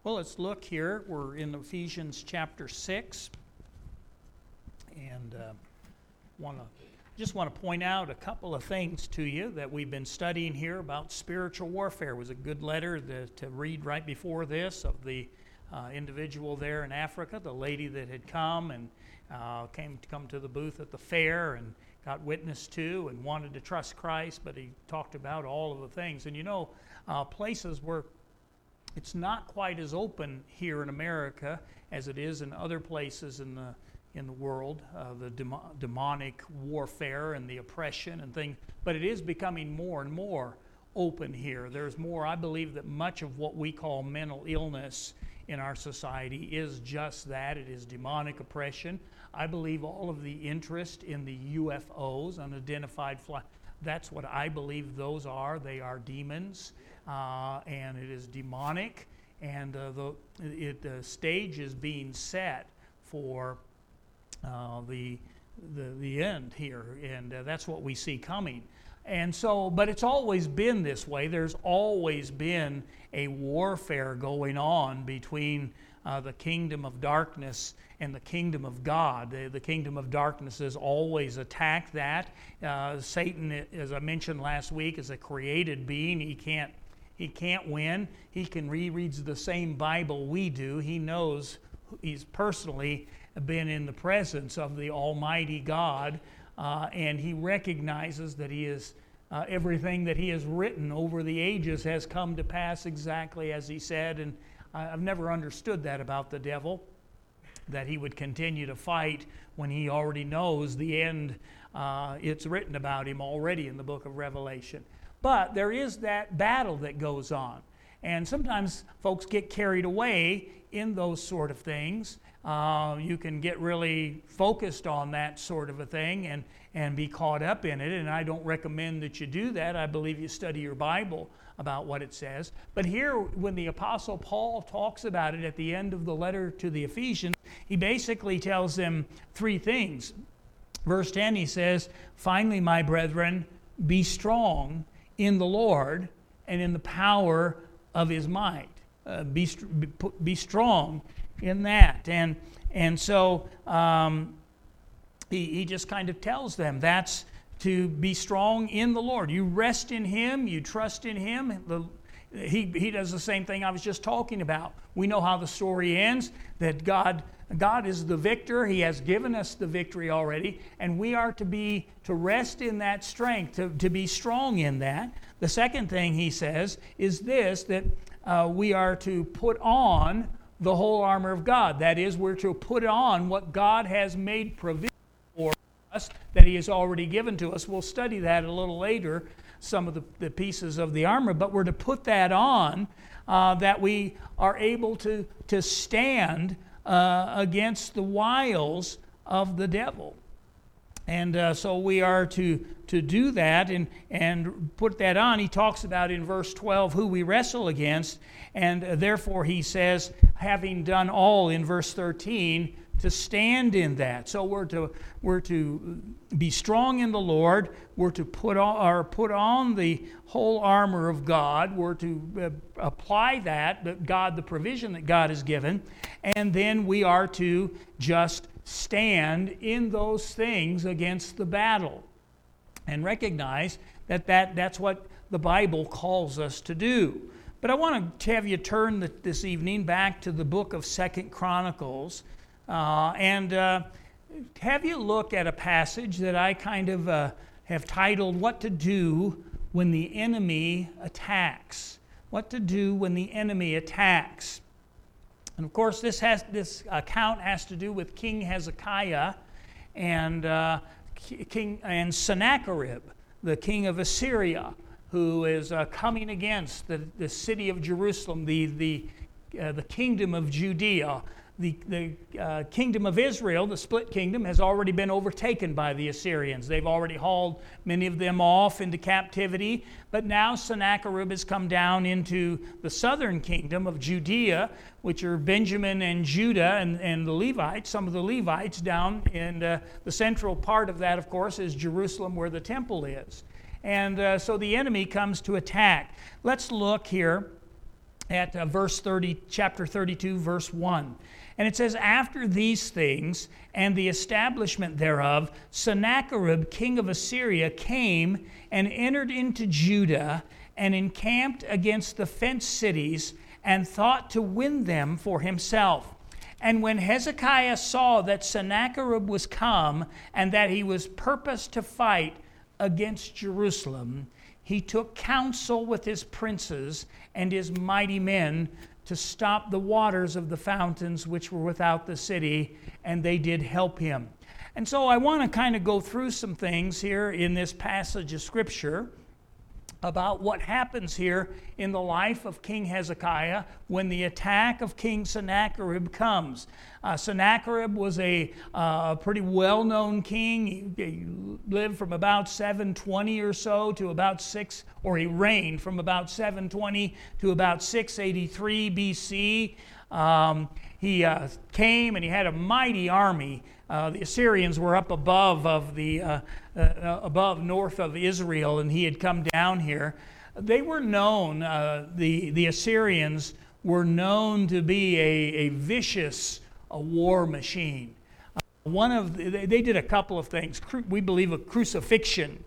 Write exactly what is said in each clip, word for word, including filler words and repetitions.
Well, let's look here. We're in Ephesians chapter six, and uh, want to just want to point out a couple of things to you that we've been studying here about spiritual warfare. It was a good letter to, to read right before this of the uh, individual there in Africa, the lady that had come and uh, came to come to the booth at the fair and got witness to and wanted to trust Christ, but he talked about all of the things. And you know, uh, places where it's not quite as open here in America as it is in other places in the in the world, uh, the dem- demonic warfare and the oppression and things, but it is becoming more and more open here. There's more, I believe that much of what we call mental illness in our society is just that. It is demonic oppression. I believe all of the interest in the U F Os, unidentified fly, that's what I believe those are. They are demons, uh, and it is demonic, and uh, the it, the stage is being set for uh, the, the the end here, and uh, that's what we see coming. And so, but it's always been this way. There's always been a warfare going on between uh, the kingdom of darkness and the kingdom of God. The, the kingdom of darkness has always attacked that. Uh, Satan, as I mentioned last week, is a created being. He can't he can't win. He can rereads the same Bible we do. He knows he's personally been in the presence of the Almighty God. Uh, and he recognizes that he is uh, everything that he has written over the ages has come to pass exactly as he said. And I, I've never understood that about the devil, that he would continue to fight when he already knows the end. Uh, it's written about him already in the book of Revelation. But there is that battle that goes on. And sometimes folks get carried away in those sort of things. Uh, you can get really focused on that sort of a thing and, and be caught up in it, and I don't recommend that you do that. I believe you study your Bible about what it says. But here, when the Apostle Paul talks about it at the end of the letter to the Ephesians, he basically tells them three things. Verse ten, he says, "Finally, my brethren, be strong in the Lord and in the power of His might." Uh, be, be strong in that. And and so um, he, he just kind of tells them that's to be strong in the Lord. You rest in Him, you trust in Him. The, he, he does the same thing I was just talking about. We know how the story ends, that God God is the victor. He has given us the victory already, and we are to be to rest in that strength, to, to be strong in that. The second thing he says is this, that uh, we are to put on the whole armor of God. That is, we're to put on what God has made provision for us, that He has already given to us. We'll study that a little later, some of the, the pieces of the armor, but we're to put that on uh, that we are able to, to stand uh, against the wiles of the devil. And uh, so we are to, to do that and, and put that on. He talks about in verse twelve who we wrestle against, and uh, therefore he says, having done all in verse thirteen, to stand in that. So we're to we're to be strong in the Lord. We're to put on or put on the whole armor of God. We're to uh, apply that, that God, the provision that God has given, and then we are to just stand in those things against the battle and recognize that, that that's what the Bible calls us to do. But I want to have you turn the, this evening back to the book of Second Chronicles uh, and uh, have you look at a passage that I kind of uh, have titled, What to Do When the Enemy Attacks. What to do when the enemy attacks. And of course, this has this account has to do with King Hezekiah and uh, King and Sennacherib, the king of Assyria, who is uh, coming against the, the city of Jerusalem, the the uh, the kingdom of Judea. The, the uh, kingdom of Israel, the split kingdom, has already been overtaken by the Assyrians. They've already hauled many of them off into captivity. But now Sennacherib has come down into the southern kingdom of Judea, which are Benjamin and Judah and, and the Levites, some of the Levites down in uh, the central part of that, of course, is Jerusalem where the temple is. And uh, so the enemy comes to attack. Let's look here at uh, verse thirty, chapter thirty-two, verse one. And it says, "After these things and the establishment thereof, Sennacherib, king of Assyria, came and entered into Judah and encamped against the fenced cities and thought to win them for himself. And when Hezekiah saw that Sennacherib was come and that he was purposed to fight against Jerusalem, he took counsel with his princes and his mighty men to stop the waters of the fountains which were without the city, and they did help him." And so I want to kind of go through some things here in this passage of Scripture about what happens here in the life of King Hezekiah when the attack of King Sennacherib comes. Uh, Sennacherib was a uh, pretty well-known king. He, he lived from about seven twenty or so to about six, or he reigned from about seven twenty to about six eighty-three B C. Um, he uh, came and he had a mighty army. Uh, the Assyrians were up above of the uh, uh, above north of Israel, and he had come down here. They were known. Uh, the the Assyrians were known to be a, a vicious a war machine. Uh, one of the, they, they did a couple of things. Cru- we believe a crucifixion.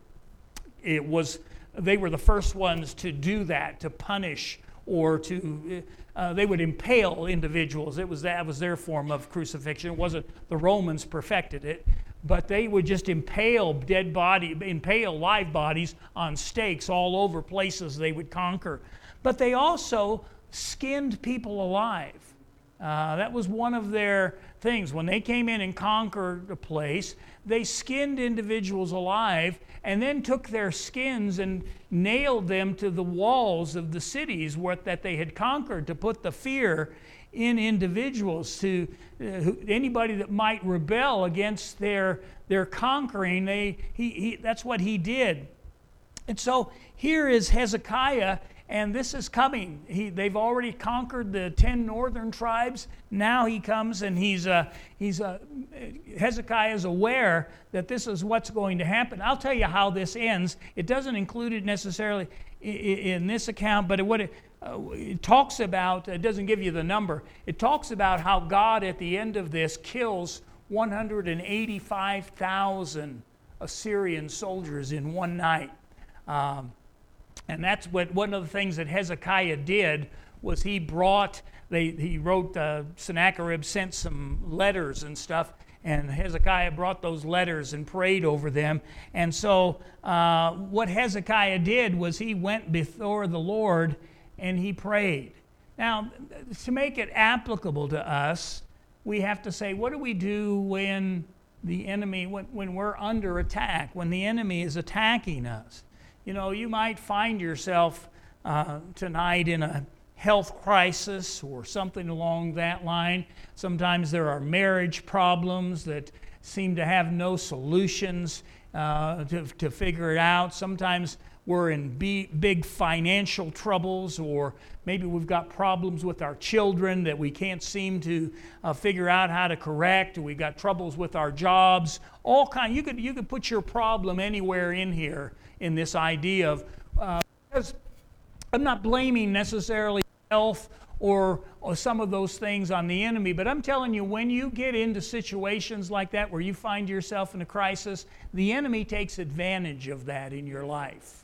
It was they were the first ones to do that, to punish or to. Uh, they would impale individuals. It was that was their form of crucifixion. It wasn't the Romans perfected it, but they would just impale dead body, impale live bodies on stakes all over places they would conquer. But they also skinned people alive. Uh, that was one of their things. When they came in and conquered a place, they skinned individuals alive and then took their skins and nailed them to the walls of the cities where, that they had conquered, to put the fear in individuals. To uh, who, anybody that might rebel against their their conquering, they he, he that's what he did. And so here is Hezekiah. And this is coming. He, they've already conquered the ten northern tribes. Now he comes and he's uh, he's uh, Hezekiah is aware that this is what's going to happen. I'll tell you how this ends. It doesn't include it necessarily in, in this account, but what it, uh, it talks about, it doesn't give you the number. It talks about how God at the end of this kills one hundred eighty-five thousand Assyrian soldiers in one night. Um, And that's what one of the things that Hezekiah did was he brought, they, he wrote, uh, Sennacherib sent some letters and stuff, and Hezekiah brought those letters and prayed over them. And so uh, what Hezekiah did was he went before the Lord and he prayed. Now, to make it applicable to us, we have to say, what do we do when the enemy, when, when we're under attack, when the enemy is attacking us? You know, you might find yourself uh, tonight in a health crisis or something along that line. Sometimes there are marriage problems that seem to have no solutions uh, to, to figure it out. Sometimes we're in b- big financial troubles, or maybe we've got problems with our children that we can't seem to uh, figure out how to correct. We've got troubles with our jobs. All kind. You could you could put your problem anywhere in here in this idea of. Uh, because I'm not blaming necessarily health or, or some of those things on the enemy, but I'm telling you, when you get into situations like that where you find yourself in a crisis, the enemy takes advantage of that in your life.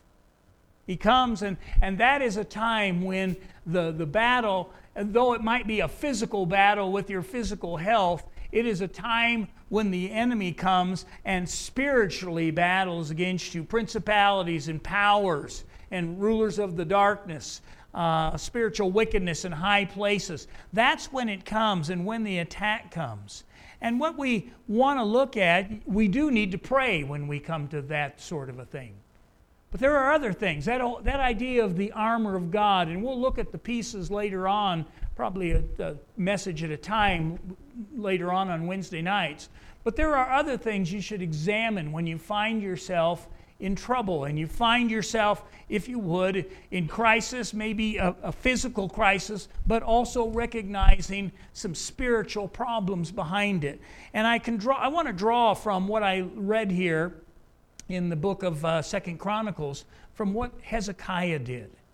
He comes, and, and that is a time when the, the battle, though it might be a physical battle with your physical health, it is a time when the enemy comes and spiritually battles against you. Principalities and powers and rulers of the darkness, uh, spiritual wickedness in high places. That's when it comes and when the attack comes. And what we want to look at, we do need to pray when we come to that sort of a thing. But there are other things, that, that idea of the armor of God, and we'll look at the pieces later on, probably a, a message at a time later on on Wednesday nights. But there are other things you should examine when you find yourself in trouble and you find yourself, if you would, in crisis, maybe a, a physical crisis, but also recognizing some spiritual problems behind it. And I can draw. I want to draw from what I read here in the book of uh, Second Chronicles, from what Hezekiah did.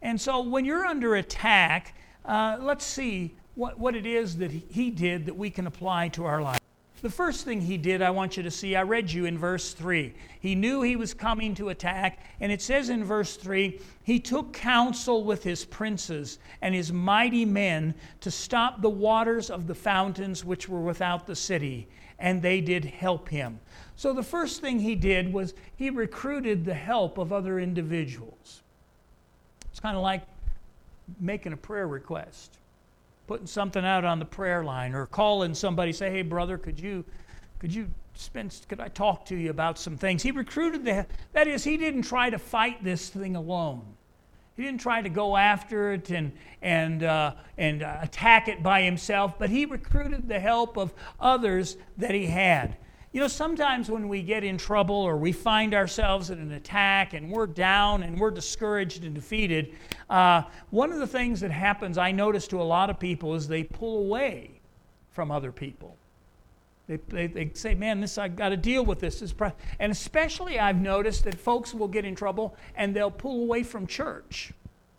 And so when you're under attack, uh, let's see what, what it is that he did that we can apply to our life. The first thing he did, I want you to see, I read you in verse three. He knew he was coming to attack, and it says in verse three, he took counsel with his princes and his mighty men to stop the waters of the fountains which were without the city, and they did help him. So the first thing he did was he recruited the help of other individuals. It's kind of like making a prayer request, putting something out on the prayer line, or calling somebody, say, hey brother, could you could you spend could I talk to you about some things? He recruited the that is, he didn't try to fight this thing alone. He didn't try to go after it and and uh, and uh, attack it by himself, but he recruited the help of others that he had. You know, sometimes when we get in trouble or we find ourselves in an attack and we're down and we're discouraged and defeated, uh, one of the things that happens, I notice to a lot of people, is they pull away from other people. They, they, they say, man, this I've got to deal with this. this pro-. And especially I've noticed that folks will get in trouble and they'll pull away from church.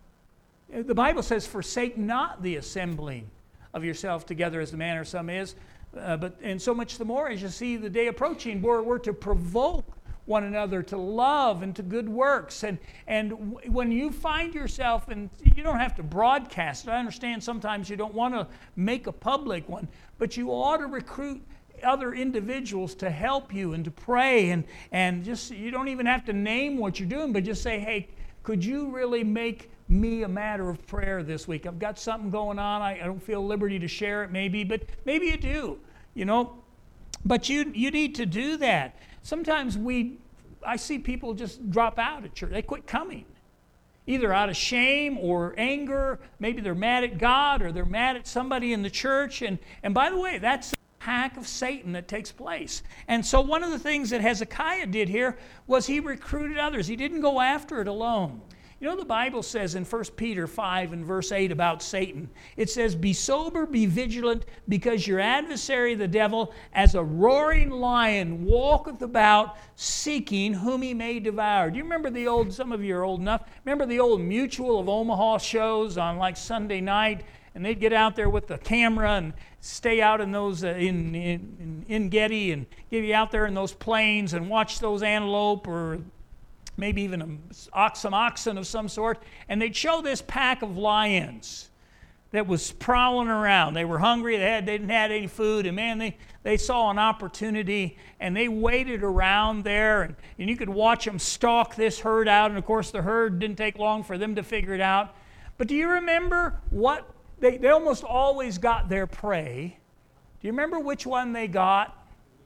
The Bible says, forsake not the assembling of yourself together as the manner of some is. Uh, but and so much the more as you see the day approaching, we're, we're to provoke one another to love and to good works. And and w- when you find yourself, and you don't have to broadcast it. I understand sometimes you don't want to make a public one, but you ought to recruit other individuals to help you and to pray, and and just, you don't even have to name what you're doing, but just say, hey, could you really make me a matter of prayer this week? I've got something going on. I, I don't feel liberty to share it maybe, but maybe you do, you know. But you you need to do that. Sometimes we, I see people just drop out of church. They quit coming, either out of shame or anger. Maybe they're mad at God or they're mad at somebody in the church. And, and by the way, that's an attack of Satan that takes place. And so one of the things that Hezekiah did here was he recruited others. He didn't go after it alone. You know, the Bible says in First Peter five and verse eight about Satan, it says, be sober, be vigilant, because your adversary, the devil, as a roaring lion, walketh about, seeking whom he may devour. Do you remember the old, some of you are old enough, remember the old Mutual of Omaha shows on like Sunday night? And they'd get out there with the camera and stay out in those, uh, in, in, in Getty, and get you out there in those plains and watch those antelope, or maybe even a, some oxen of some sort, and they'd show this pack of lions that was prowling around. They were hungry, they, had, they didn't have any food, and man, they, they saw an opportunity, and they waited around there, and, and you could watch them stalk this herd out, and of course the herd didn't take long for them to figure it out. But do you remember what, they, they almost always got their prey. Do you remember which one they got?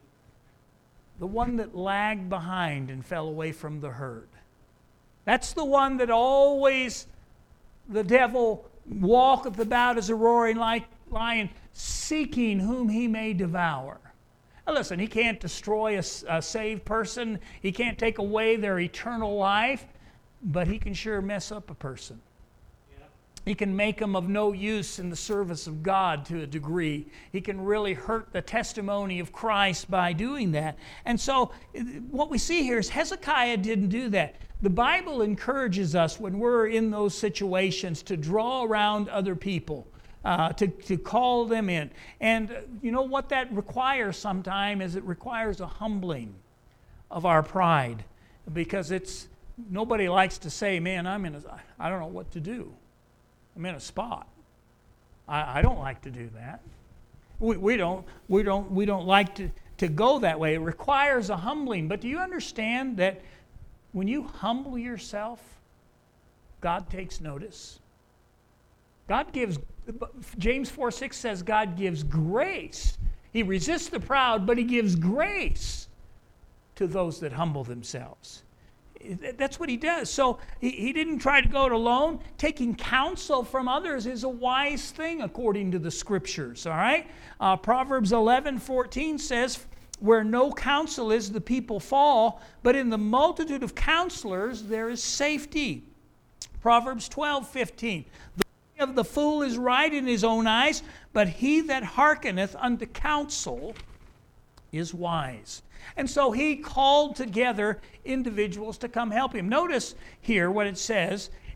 The one that lagged behind and fell away from the herd. That's the one that always the devil walketh about as a roaring lion, seeking whom he may devour. Now listen, he can't destroy a, a saved person. He can't take away their eternal life, but he can sure mess up a person. He can make them of no use in the service of God to a degree. He can really hurt the testimony of Christ by doing that. And so what we see here is Hezekiah didn't do that. The Bible encourages us when we're in those situations to draw around other people, uh, to, to call them in. And you know what that requires sometimes is it requires a humbling of our pride, because it's, nobody likes to say, man, I'm in a, I don't know what to do. I'm in a spot. I, I don't like to do that. We, we don't we don't we don't like to, to go that way. It requires a humbling. But do you understand that when you humble yourself, God takes notice? God gives, James four six says God gives grace. He resists the proud, but he gives grace to those that humble themselves. That's what he does. So he, he didn't try to go it alone. Taking counsel from others is a wise thing according to the scriptures, all right? Uh, Proverbs eleven fourteen says, where no counsel is, the people fall, but in the multitude of counselors there is safety. Proverbs twelve fifteen, the way of the fool is right in his own eyes, but he that hearkeneth unto counsel is wise. And so he called together individuals to come help him. Notice here what it says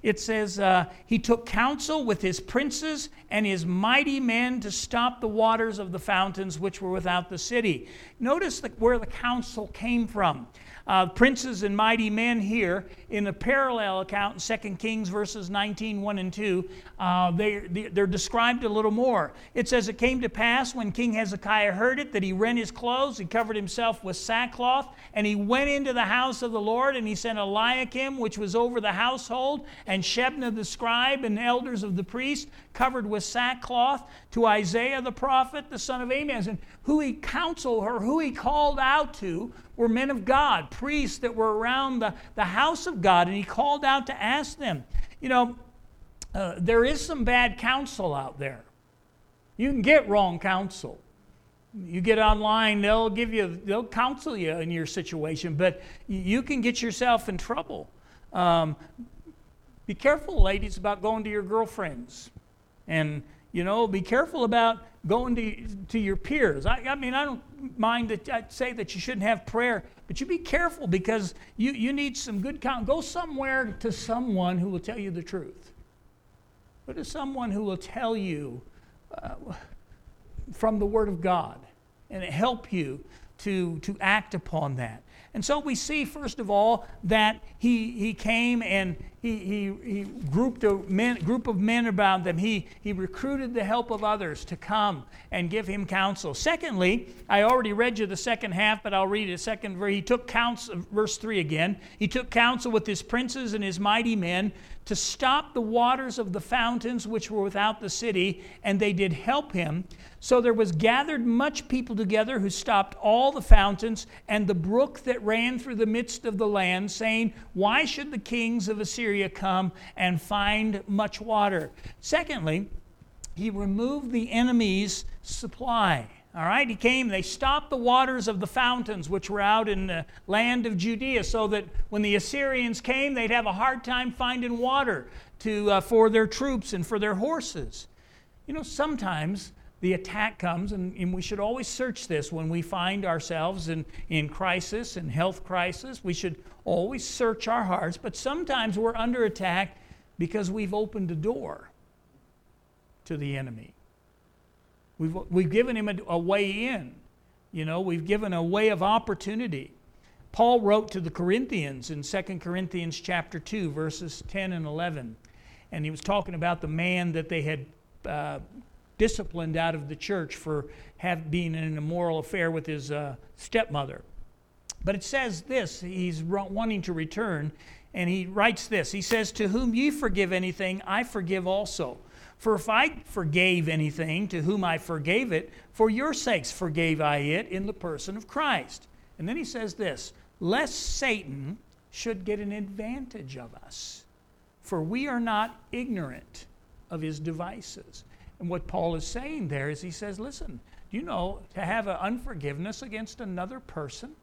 It says, uh, he took counsel with his princes and his mighty men to stop the waters of the fountains which were without the city. Notice the, where the counsel came from. Uh, princes and mighty men here, in a parallel account in Second Kings verses nineteen, one and two, uh, they, they're described a little more. It says, it came to pass when King Hezekiah heard it that he rent his clothes, he covered himself with sackcloth, and he went into the house of the Lord, and he sent Eliakim, which was over the household, and Shebna the scribe, and the elders of the priests, covered with sackcloth, to Isaiah the prophet, the son of Amoz. And who he counseled, or who he called out to, were men of God, priests that were around the, the house of God, and he called out to ask them. You know, uh, there is some bad counsel out there. You can get wrong counsel. You get online, they'll give you, they'll counsel you in your situation, but you can get yourself in trouble. Um, be careful, ladies, about going to your girlfriends. And, you know, be careful about going to, to your peers. I, I mean, I don't mind that I say that you shouldn't have prayer, but you be careful because you, you need some good counsel. Go somewhere to someone who will tell you the truth. Go to someone who will tell you uh, from the Word of God and help you to, to act upon that. And so we see, first of all, that he, he came and he, he, he grouped a men, group of men around them. He, he recruited the help of others to come and give him counsel. Secondly, I already read you the second half, but I'll read it a second verse. He took counsel, verse three again. He took counsel with his princes and his mighty men to stop the waters of the fountains which were without the city, and they did help him. So there was gathered much people together who stopped all the fountains and the brook that ran through the midst of the land, saying, why should the kings of Assyria come and find much water? Secondly, he removed the enemy's supply. All right, he came, they stopped the waters of the fountains which were out in the land of Judea, so that when the Assyrians came, they'd have a hard time finding water to uh, for their troops and for their horses. You know, sometimes the attack comes, and, and we should always search this when we find ourselves in, in crisis, in health crisis. We should always search our hearts, but sometimes we're under attack because we've opened a door to the enemy. We've, we've given him a, a way in. You know, we've given a way of opportunity. Paul wrote to the Corinthians in Second Corinthians chapter two, verses ten and eleven. And he was talking about the man that they had uh, disciplined out of the church for have, being in an immoral affair with his uh, stepmother. But it says this, he's wanting to return, and he writes this. He says, to whom ye forgive anything, I forgive also. For if I forgave anything, to whom I forgave it, for your sakes forgave I it in the person of Christ. And then he says this, lest Satan should get an advantage of us, for we are not ignorant of his devices. And what Paul is saying there is he says, listen, you know, to have an unforgiveness against another person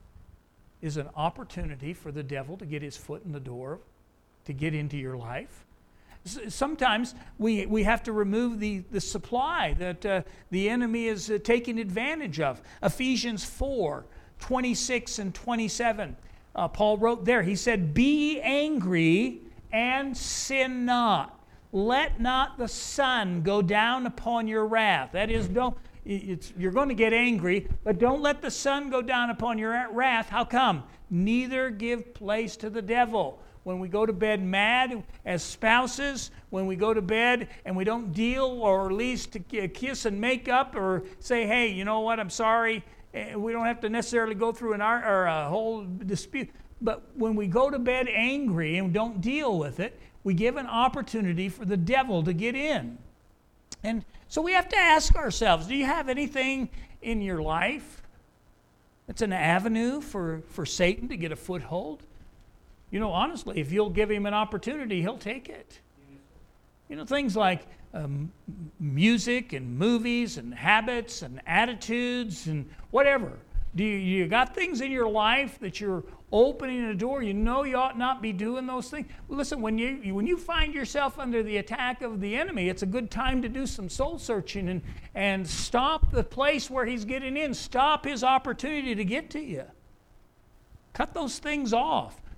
is an opportunity for the devil to get his foot in the door, to get into your life. Sometimes we, we have to remove the, the supply that uh, the enemy is uh, taking advantage of. Ephesians four, twenty-six and twenty-seven. Uh, Paul wrote there, he said, be angry and sin not. Let not the sun go down upon your wrath. That is, don't, it's, you're going to get angry, but don't let the sun go down upon your wrath. How come? Neither give place to the devil. When we go to bed mad as spouses, when we go to bed and we don't deal or at least to kiss and make up or say, hey, you know what, I'm sorry. We don't have to necessarily go through an art or a whole dispute. But when we go to bed angry and don't deal with it, we give an opportunity for the devil to get in. And so we have to ask ourselves, do you have anything in your life that's an avenue for, for Satan to get a foothold? You know, honestly, if you'll give him an opportunity, he'll take it. You know, things like um, music and movies and habits and attitudes and whatever. Do you, you got things in your life that you're opening a door? You know you ought not be doing those things. Well, listen, when you when you find yourself under the attack of the enemy, it's a good time to do some soul searching and, and stop the place where he's getting in. Stop his opportunity to get to you. Cut those things off.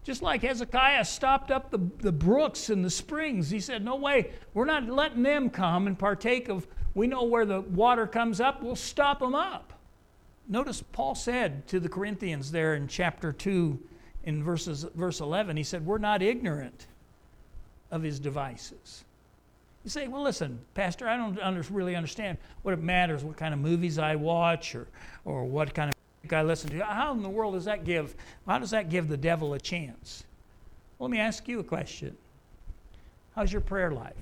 Just like Hezekiah stopped up the, the brooks and the springs. He said, no way, we're not letting them come and partake of, we know where the water comes up, we'll stop them up. Notice Paul said to the Corinthians there in chapter two, in verses, verse eleven, he said, we're not ignorant of his devices. You say, well, listen, Pastor, I don't under, really understand what it matters, what kind of movies I watch or, or what kind of I listen to. How in the world does that give, how does that give the devil a chance? Well, let me ask you a question. How's your prayer life?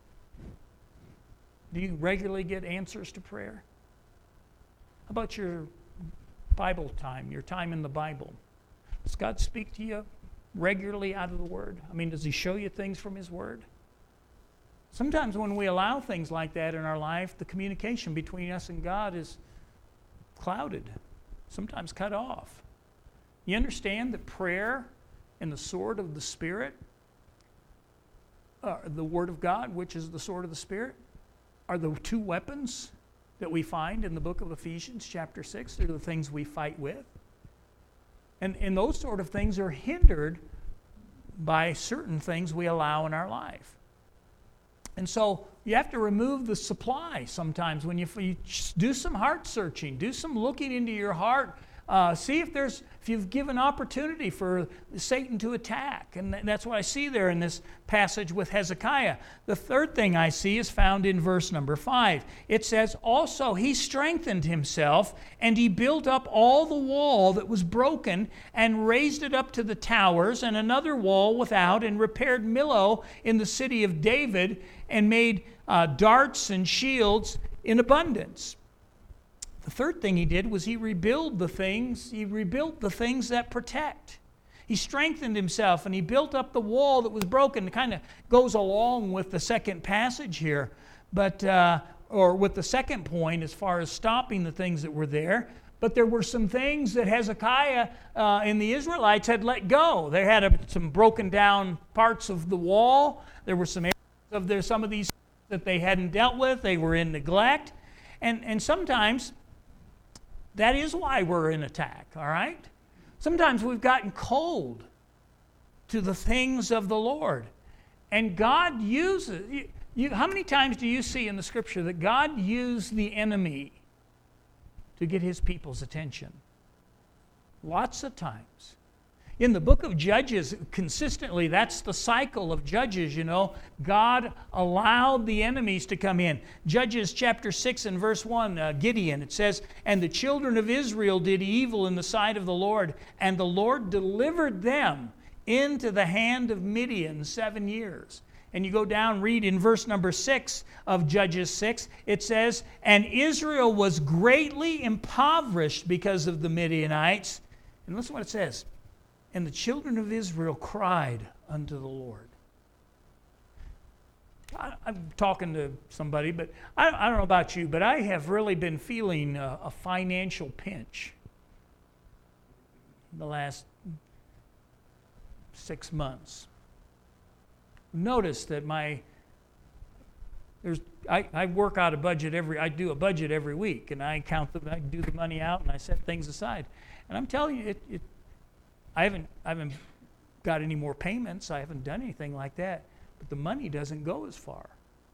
Do you regularly get answers to prayer? How about your Bible time, your time in the Bible? Does God speak to you regularly out of the Word? I mean, does He show you things from His Word? Sometimes when we allow things like that in our life, the communication between us and God is clouded. Sometimes cut off. You understand that prayer and the sword of the Spirit, uh, the Word of God, which is the sword of the Spirit, are the two weapons that we find in the book of Ephesians chapter six. They're the things we fight with. And, and those sort of things are hindered by certain things we allow in our life. And so you have to remove the supply sometimes when you, you do some heart searching, do some looking into your heart, uh, see if there's if you've given opportunity for Satan to attack. And that's what I see there in this passage with Hezekiah. The third thing I see is found in verse number five. It says, also he strengthened himself, and he built up all the wall that was broken, and raised it up to the towers, and another wall without, and repaired Millo in the city of David, and made uh, darts and shields in abundance. The third thing he did was he rebuilt the things, he rebuilt the things that protect. He strengthened himself, and he built up the wall that was broken. It kind of goes along with the second passage here, but uh, or with the second point as far as stopping the things that were there. But there were some things that Hezekiah uh, and the Israelites had let go. They had a, some broken down parts of the wall. There were some areas of there, some of these that they hadn't dealt with. They were in neglect. And, and sometimes that is why we're in attack, all right? Sometimes we've gotten cold to the things of the Lord. And God uses, you, you, how many times do you see in the Scripture that God used the enemy to get His people's attention? Lots of times. In the book of Judges, consistently, that's the cycle of Judges, you know. God allowed the enemies to come in. Judges chapter six and verse one, uh, Gideon, it says, and the children of Israel did evil in the sight of the Lord, and the Lord delivered them into the hand of Midian seven years. And you go down, read in verse number six of Judges six, it says, and Israel was greatly impoverished because of the Midianites. And listen to what it says. And the children of Israel cried unto the Lord. I, I'm talking to somebody, but I, I don't know about you, but I have really been feeling a, a financial pinch the last six months. Notice that my there's I, I work out a budget every I do a budget every week, and I count the I do the money out and I set things aside. And I'm telling you, it, it I haven't I haven't got any more payments. I haven't done anything like that. But the money doesn't go as far.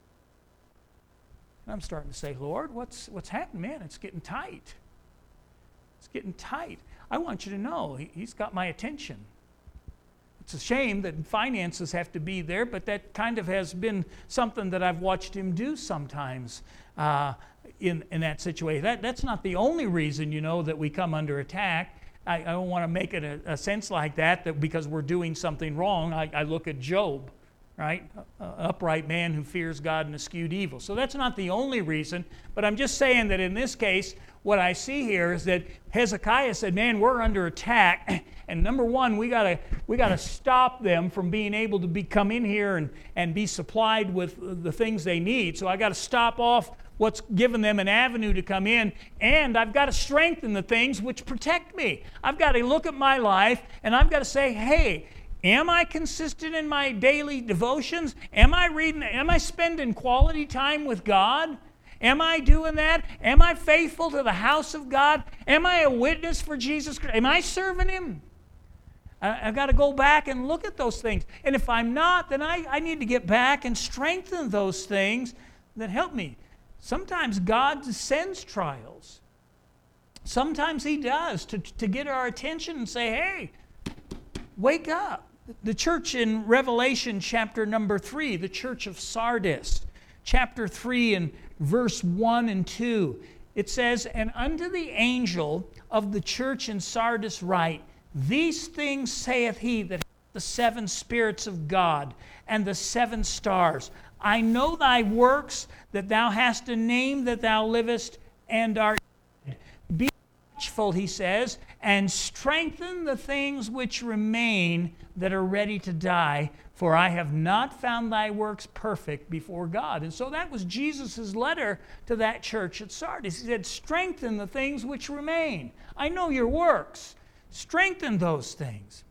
And I'm starting to say, Lord, what's what's happened, man? It's getting tight. It's getting tight. I want you to know he, he's got my attention. It's a shame that finances have to be there, but that kind of has been something that I've watched him do sometimes uh, in, in that situation. That, that's not the only reason, you know, that we come under attack. I, I don't want to make it a, a sense like that, that because we're doing something wrong. I, I look at Job, right? An upright man who fears God and eschewed evil. So that's not the only reason, but I'm just saying that in this case, what I see here is that Hezekiah said, man, we're under attack, and number one, we gotta we gotta stop them from being able to be come in here and, and be supplied with the things they need. So I gotta stop off what's given them an avenue to come in, and I've got to strengthen the things which protect me. I've got to look at my life, and I've got to say, hey, am I consistent in my daily devotions? Am I reading, am I spending quality time with God? Am I doing that? Am I faithful to the house of God? Am I a witness for Jesus Christ? Am I serving Him? I, I've got to go back and look at those things. And if I'm not, then I, I need to get back and strengthen those things that help me. Sometimes God sends trials. Sometimes He does to, to get our attention and say, hey, wake up. The church in Revelation chapter number three, the church of Sardis, chapter three and verse one and two, it says, and unto the angel of the church in Sardis write, these things saith he that hath the seven spirits of God and the seven stars. I know thy works, that thou hast a name, that thou livest and art dead. Be watchful, he says, and strengthen the things which remain that are ready to die, for I have not found thy works perfect before God. And so that was Jesus' letter to that church at Sardis. He said, strengthen the things which remain. I know your works. Strengthen those things.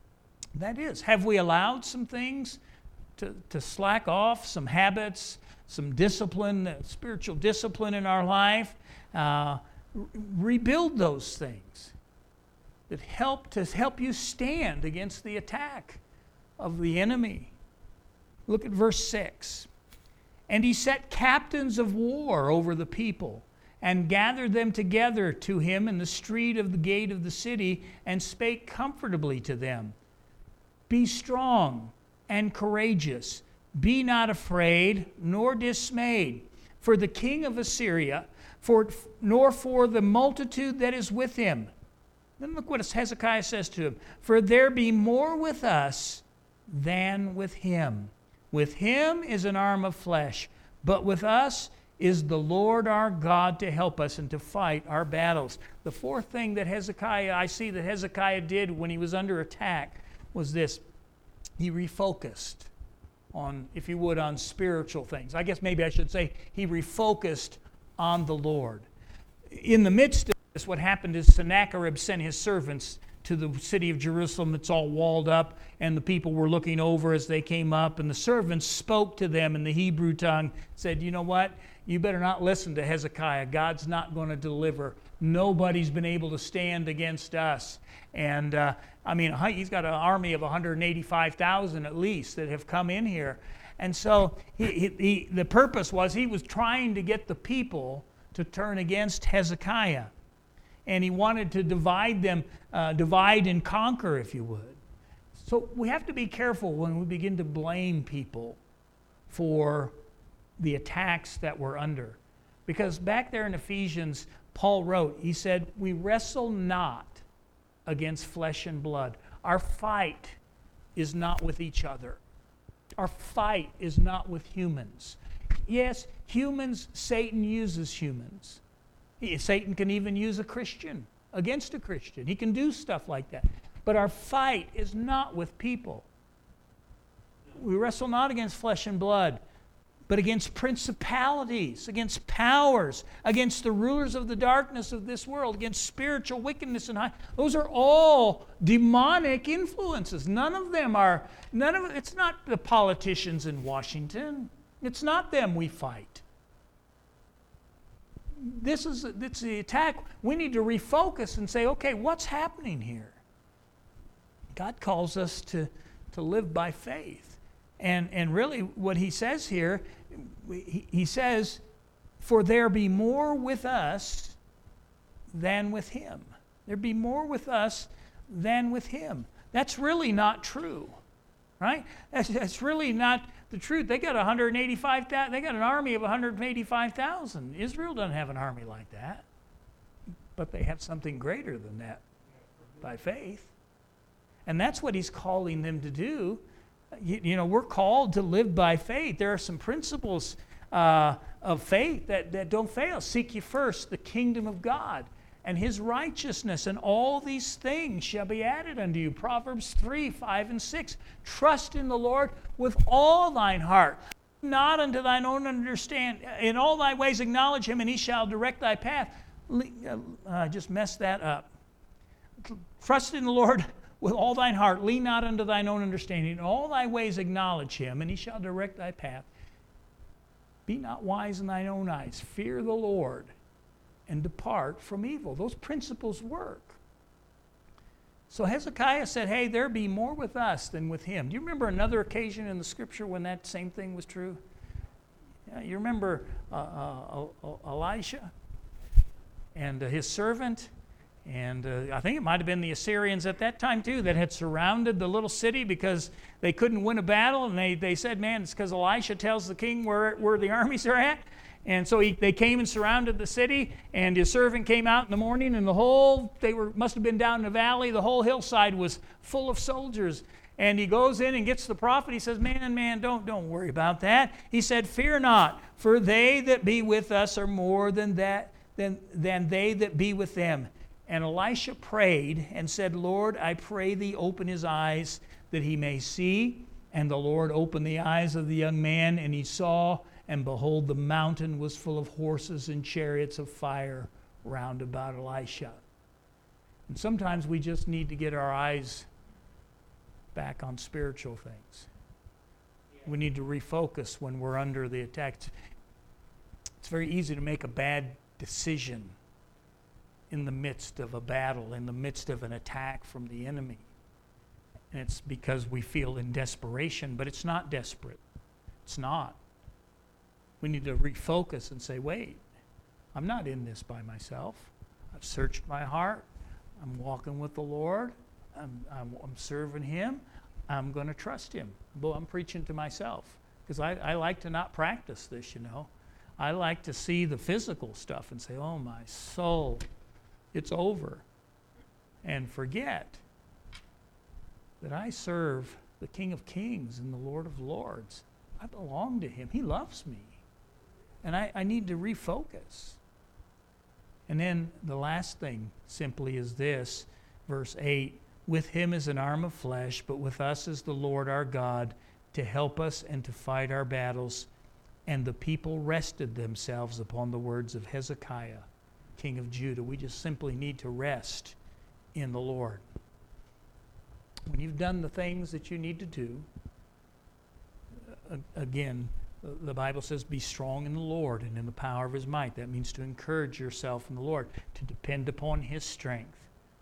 That is, have we allowed some things to, to slack off, some habits, some discipline, uh, spiritual discipline in our life? Uh, re- rebuild those things that help to help you stand against the attack of the enemy. Look at verse six. And he set captains of war over the people, and gathered them together to him in the street of the gate of the city, and spake comfortably to them. Be strong and courageous. Be not afraid, nor dismayed, for the king of Assyria, for, nor for the multitude that is with him. Then look what Hezekiah says to him. For there be more with us than with him. With him is an arm of flesh, but with us is the Lord our God to help us and to fight our battles. The fourth thing that Hezekiah, I see that Hezekiah did when he was under attack was this. He refocused on, if you would, on spiritual things. I guess maybe I should say he refocused on the Lord. In the midst of this, what happened is Sennacherib sent his servants to the city of Jerusalem that's all walled up, and the people were looking over as they came up, and the servants spoke to them in the Hebrew tongue, said, you know what? You better not listen to Hezekiah. God's not going to deliver. Nobody's been able to stand against us. And, uh, I mean, he's got an army of one hundred eighty-five thousand at least that have come in here. And so he, he, he, the purpose was he was trying to get the people to turn against Hezekiah. And he wanted to divide them, uh, divide and conquer, if you would. So we have to be careful when we begin to blame people for the attacks that we're under. Because back there in Ephesians, Paul wrote, he said, we wrestle not against flesh and blood. Our fight is not with each other. Our fight is not with humans. Yes, humans, Satan uses humans. Satan can even use a Christian against a Christian. He can do stuff like that. But our fight is not with people. We wrestle not against flesh and blood, but against principalities, against powers, against the rulers of the darkness of this world, against spiritual wickedness and high. Those are all demonic influences. None of them are, none of it's not the politicians in Washington. It's not them we fight. This is it's the attack. We need to refocus and say, okay, what's happening here? God calls us to, to live by faith. And, and really what he says here, he, he says, for there be more with us than with him. There be more with us than with him. That's really not true, right? That's, that's really not the truth. They got one hundred eighty-five thousand. They got an army of one hundred eighty-five thousand. Israel doesn't have an army like that, but they have something greater than that by faith. And that's what he's calling them to do. You, you know, we're called to live by faith. There are some principles uh, of faith that, that don't fail. Seek ye first the kingdom of God and his righteousness, and all these things shall be added unto you. Proverbs three, five, and six. Trust in the Lord with all thine heart, not unto thine own understanding. In all thy ways acknowledge him, and he shall direct thy path. I uh, just messed that up. Trust in the Lord with all thine heart. Lean not unto thine own understanding. In all thy ways acknowledge him, and he shall direct thy path. Be not wise in thine own eyes. Fear the Lord, and depart from evil. Those principles work. So Hezekiah said, hey, there be more with us than with him. Do you remember another occasion in the scripture when that same thing was true? Yeah, you remember uh, uh, Elisha and uh, his servant, and uh, I think it might have been the Assyrians at that time too that had surrounded the little city because they couldn't win a battle, and they, they said, man, it's because Elisha tells the king where, where the armies are at. And so he, they came and surrounded the city, and his servant came out in the morning, and the whole, they were must have been down in the valley, the whole hillside was full of soldiers. And he goes in and gets the prophet. He says, man, man, don't, don't worry about that. He said, fear not, for they that be with us are more than that than, than they that be with them. And Elisha prayed and said, Lord, I pray thee, open his eyes that he may see. And the Lord opened the eyes of the young man, and he saw, and behold, the mountain was full of horses and chariots of fire round about Elisha. And sometimes we just need to get our eyes back on spiritual things. We need to refocus when we're under the attack. It's very easy to make a bad decision in the midst of a battle, in the midst of an attack from the enemy. And it's because we feel in desperation, but it's not desperate. It's not. We need to refocus and say, wait, I'm not in this by myself. I've searched my heart. I'm walking with the Lord. I'm, I'm, I'm serving him. I'm going to trust him. Well, I'm preaching to myself because I, I like to not practice this, you know. I like to see the physical stuff and say, oh, my soul, it's over. And forget that I serve the King of Kings and the Lord of Lords. I belong to him. He loves me. And I, I need to refocus. And then the last thing simply is this, verse eight, with him is an arm of flesh, but with us is the Lord our God to help us and to fight our battles. And the people rested themselves upon the words of Hezekiah, king of Judah. We just simply need to rest in the Lord. When you've done the things that you need to do, again, the Bible says, be strong in the Lord and in the power of his might. That means to encourage yourself in the Lord, to depend upon his strength.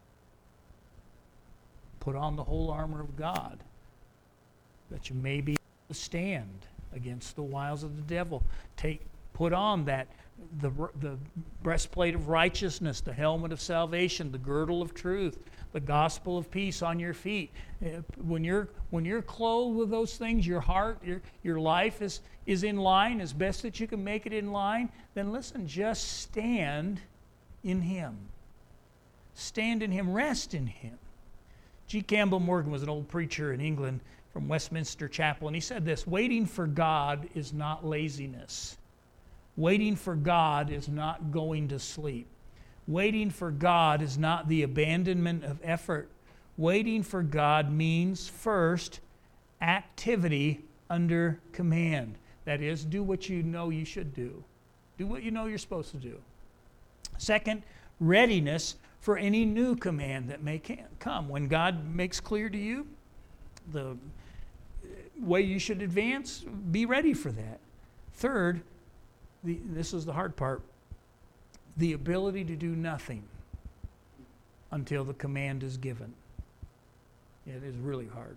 Put on the whole armor of God, that you may be able to stand against the wiles of the devil. Take, put on that the, the breastplate of righteousness, the helmet of salvation, the girdle of truth, the gospel of peace on your feet. When you're when you're clothed with those things, your heart, your your life is is in line as best that you can make it in line. Then listen, just stand in him. Stand in him. Rest in him. G. Campbell Morgan was an old preacher in England from Westminster Chapel, and he said this: waiting for God is not laziness. Waiting for God is not going to sleep. Waiting for God is not the abandonment of effort. Waiting for God means, first, activity under command. That is, do what you know you should do. Do what you know you're supposed to do. Second, readiness for any new command that may come. When God makes clear to you the way you should advance, be ready for that. Third, the, this is the hard part, the ability to do nothing until the command is given. It is really hard.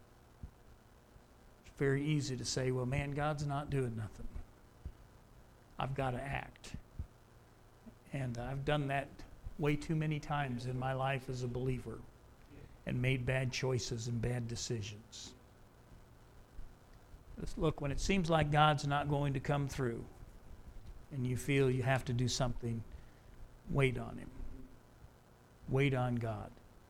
It's very easy to say, well, man, God's not doing nothing. I've got to act. And I've done that way too many times in my life as a believer and made bad choices and bad decisions. Let's look, when it seems like God's not going to come through and you feel you have to do something, wait on him. Wait on God.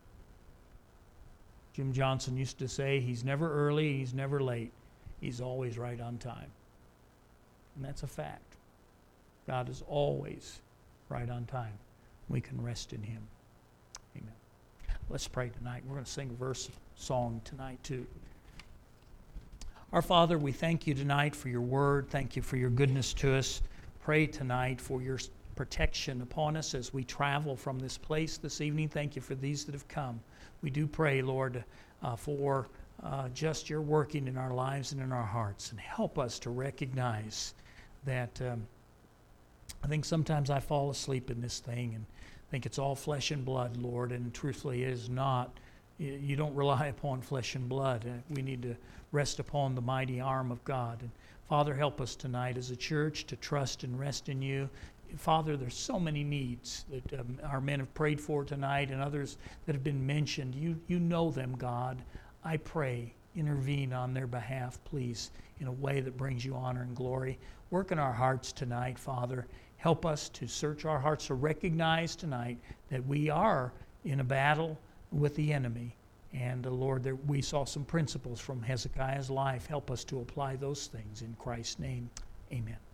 Jim Johnson used to say, he's never early, he's never late. He's always right on time. And that's a fact. God is always right on time. We can rest in him. Amen. Let's pray tonight. We're going to sing a verse song tonight too. Our Father, we thank you tonight for your word. Thank you for your goodness to us. Pray tonight for your protection upon us as we travel from this place this evening. Thank you for these that have come. We do pray, Lord, uh, for uh, just your working in our lives and in our hearts. And help us to recognize that um, I think sometimes I fall asleep in this thing and think it's all flesh and blood, Lord, and truthfully it is not. y- you don't rely upon flesh and blood. Uh, we need to rest upon the mighty arm of God. And Father, help us tonight as a church to trust and rest in you. Father, there's so many needs that um, our men have prayed for tonight and others that have been mentioned. You, you know them, God. I pray, intervene on their behalf, please, in a way that brings you honor and glory. Work in our hearts tonight, Father. Help us to search our hearts, to recognize tonight that we are in a battle with the enemy. And uh, Lord, there, we saw some principles from Hezekiah's life. Help us to apply those things in Christ's name. Amen.